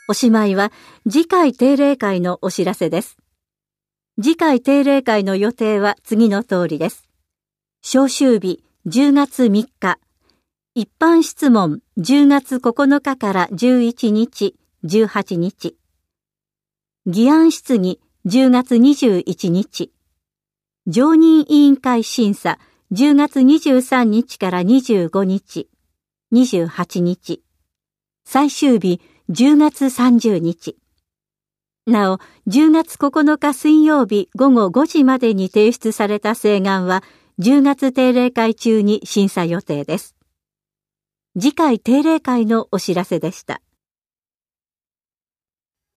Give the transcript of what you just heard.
おしまいは次回定例会のお知らせです。次回定例会の予定は次の通りです。召集日10月3日、一般質問10月9日から11日、18日、議案質疑10月21日、常任委員会審査10月23日から25日、28日、最終日10月30日。なお、10月9日水曜日午後5時までに提出された請願は、10月定例会中に審査予定です。次回定例会のお知らせでした。